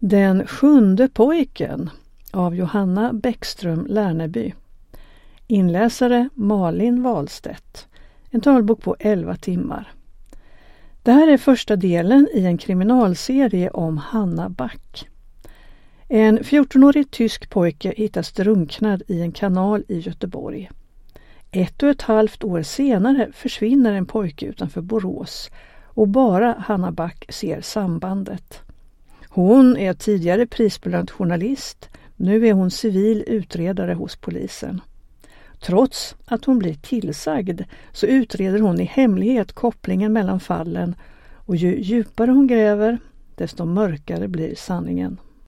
Den sjunde pojken av Johanna Bäckström Lärneby. Inläsare Malin Wahlstedt. En talbok på 11 timmar. Det här är första delen i en kriminalserie om Hanna Back. En 14-årig tysk pojke hittas drunknad i en kanal i Göteborg. 1,5 år senare försvinner en pojke utanför Borås och bara Hanna Back ser sambandet. Hon är tidigare prisbelönt journalist, nu är hon civil utredare hos polisen. Trots att hon blir tillsagd så utreder hon i hemlighet kopplingen mellan fallen och ju djupare hon gräver desto mörkare blir sanningen.